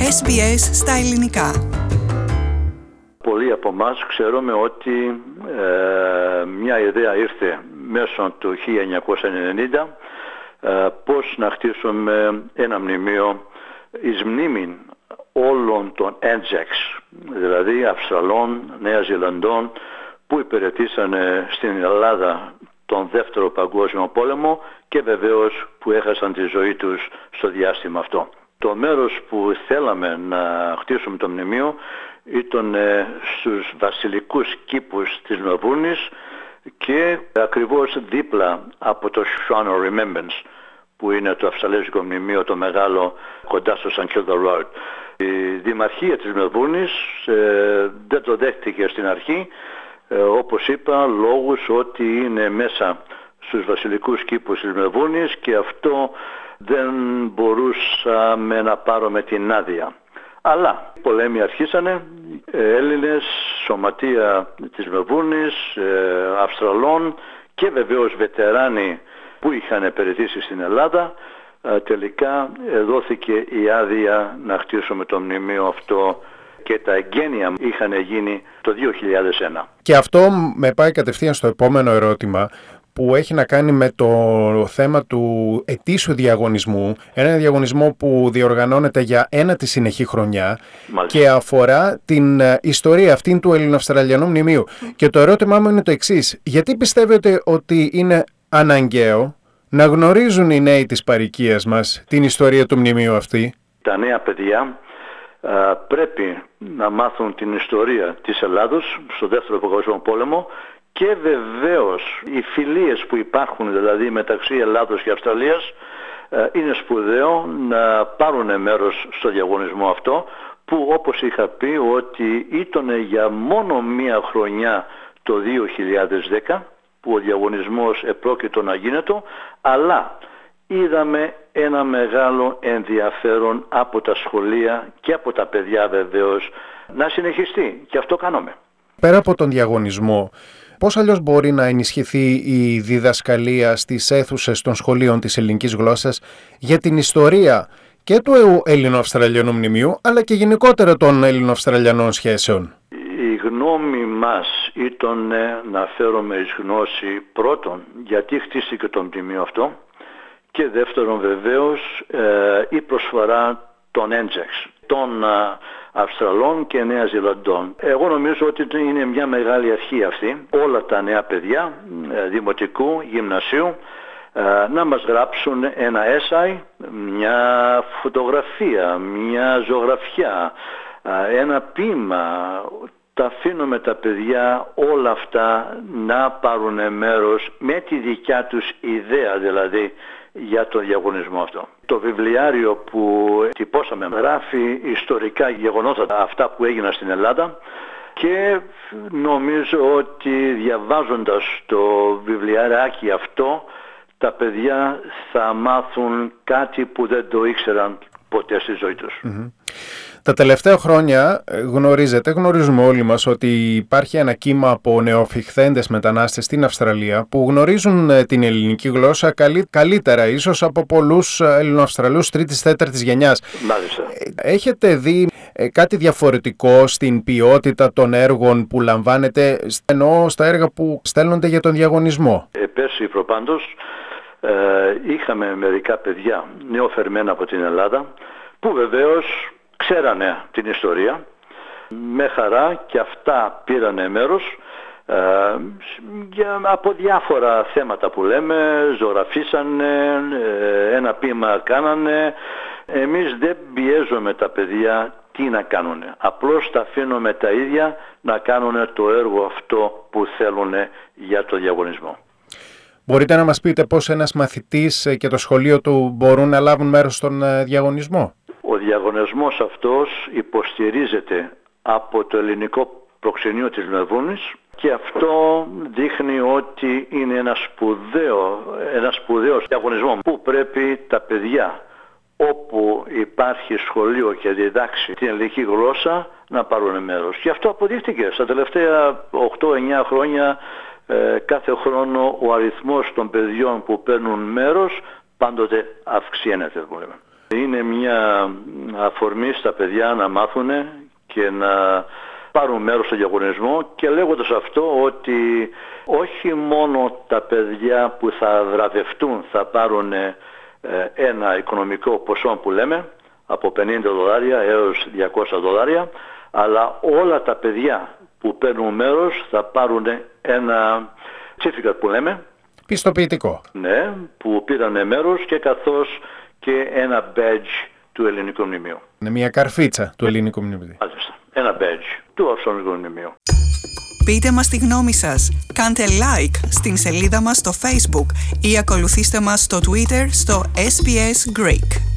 SBS στα ελληνικά. Πολλοί από εμάς ξέρουμε ότι μια ιδέα ήρθε μέσω του 1990 πώς να χτίσουμε ένα μνημείο εις μνήμην όλων των Anzacs, δηλαδή Αυστραλών, Νέα Ζηλανδών που υπηρετήσανε στην Ελλάδα τον Δεύτερο Παγκόσμιο Πόλεμο και βεβαίως που έχασαν τη ζωή τους στο διάστημα αυτό. Το μέρος που θέλαμε να χτίσουμε το μνημείο ήταν στους βασιλικούς κήπους της Μελβούρνης και ακριβώς δίπλα από το Shrine of Remembrance που είναι το αυστραλέζικο μνημείο το μεγάλο κοντά στο St. Kilda Road. Η Δημαρχία της Μελβούρνης δεν το δέχτηκε στην αρχή, όπως είπα, λόγους ότι είναι μέσα στους βασιλικούς κήπους της Μελβούρνης και αυτό δεν μπορούσαμε να πάρουμε την άδεια. Αλλά οι πολέμοι αρχίσανε, Έλληνες, σωματεία της Μελβούρνης, Αυστραλών και βεβαίως βετεράνοι που είχαν υπηρετήσει στην Ελλάδα, τελικά δόθηκε η άδεια να χτίσουμε το μνημείο αυτό και τα εγγένεια είχαν γίνει το 2001. Και αυτό με πάει κατευθείαν στο επόμενο ερώτημα που έχει να κάνει με το θέμα του ετήσιου διαγωνισμού, ένα διαγωνισμό που διοργανώνεται για ένατη συνεχή χρονιά. Μάλιστα. Και αφορά την ιστορία αυτήν του Ελληνοαυστραλιανού μνημείου. Και το ερώτημά μου είναι το εξής: γιατί πιστεύετε ότι είναι αναγκαίο να γνωρίζουν οι νέοι της παροικίας μας την ιστορία του μνημείου αυτή? Τα νέα παιδιά πρέπει να μάθουν την ιστορία της Ελλάδος στο Δεύτερο Παγκόσμιο Πόλεμο και βεβαίως οι φιλίες που υπάρχουν δηλαδή μεταξύ Ελλάδος και Αυστραλίας είναι σπουδαίο να πάρουν μέρος στο διαγωνισμό αυτό που όπως είχα πει ότι ήταν για μόνο μία χρονιά το 2010 που ο διαγωνισμός επρόκειτο να γίνεται, αλλά είδαμε ένα μεγάλο ενδιαφέρον από τα σχολεία και από τα παιδιά βεβαίως να συνεχιστεί και αυτό κάνουμε. Πέρα από τον διαγωνισμό, πώς αλλιώς μπορεί να ενισχυθεί η διδασκαλία στις αίθουσες των σχολείων της ελληνικής γλώσσας για την ιστορία και του Έλληνο-Αυστραλιανού μνημείου, αλλά και γενικότερα των Έλληνο-Αυστραλιανών σχέσεων? Η γνώμη μας ήταν να φέρουμε εις γνώση πρώτον γιατί χτίστηκε το μνημείο αυτό και δεύτερον βεβαίως η προσφορά των Anzacs, των Αυστραλών και Νέα Ζηλανδών. Εγώ νομίζω ότι είναι μια μεγάλη αρχή αυτή. Όλα τα νέα παιδιά δημοτικού, γυμνασίου να μας γράψουν ένα essay, μια φωτογραφία, μια ζωγραφιά, ένα ποίημα. Τα αφήνουμε τα παιδιά όλα αυτά να πάρουν μέρος με τη δικιά τους ιδέα δηλαδή για το διαγωνισμό αυτό. Το βιβλιάριο που τυπώσαμε γράφει ιστορικά γεγονότα αυτά που έγιναν στην Ελλάδα και νομίζω ότι διαβάζοντας το βιβλιαράκι αυτό τα παιδιά θα μάθουν κάτι που δεν το ήξεραν ποτέ στη ζωή τους. Mm-hmm. Τα τελευταία χρόνια γνωρίζουμε όλοι μας ότι υπάρχει ένα κύμα από νεοφυχθέντες μετανάστες στην Αυστραλία που γνωρίζουν την ελληνική γλώσσα καλύτερα ίσως από πολλούς Ελληνοαυστραλούς τρίτης-τέταρτης γενιάς. Μάλιστα. Έχετε δει κάτι διαφορετικό στην ποιότητα των έργων που λαμβάνετε, εννοώ στα έργα που στέλνονται για τον διαγωνισμό? Πέρσι προπάντως είχαμε μερικά παιδιά νεοφερμένα από την Ελλάδα που βεβαίως ξέρανε την ιστορία, με χαρά και αυτά πήρανε μέρος από διάφορα θέματα που λέμε, ζωγραφίσανε, ένα ποίημα κάνανε. Εμείς δεν πιέζουμε τα παιδιά τι να κάνουν, απλώς τα αφήνουμε τα ίδια να κάνουν το έργο αυτό που θέλουν για το διαγωνισμό. Μπορείτε να μας πείτε πώς ένας μαθητής και το σχολείο του μπορούν να λάβουν μέρος στον διαγωνισμό? Ο διαγωνισμός αυτός υποστηρίζεται από το ελληνικό προξενείο της Μελβούρνης και αυτό δείχνει ότι είναι ένα σπουδαίο διαγωνισμό που πρέπει τα παιδιά όπου υπάρχει σχολείο και διδάξει την ελληνική γλώσσα να πάρουν μέρος. Και αυτό αποδείχτηκε στα τελευταία 8-9 χρόνια. Κάθε χρόνο ο αριθμός των παιδιών που παίρνουν μέρος πάντοτε αυξάνεται. Είναι μια αφορμή στα παιδιά να μάθουν και να πάρουν μέρος στο διαγωνισμό, και λέγοντας αυτό ότι όχι μόνο τα παιδιά που θα βραβευτούν θα πάρουν ένα οικονομικό ποσό που λέμε, από $50 έως $200, αλλά όλα τα παιδιά που παίρνουν μέρος θα πάρουν ένα certificate που λέμε. Πιστοποιητικό. Ναι, που πήραν μέρος, και καθώς και ένα badge του Ελληνικού Μνημείου. Είναι μια καρφίτσα του Ελληνικού Μνημείου. Μάλιστα, ένα badge του Ελληνικού Μνημείου. Πείτε μας τη γνώμη σας, κάντε like στην σελίδα μας στο Facebook ή ακολουθήστε μας στο Twitter στο SBS Greek.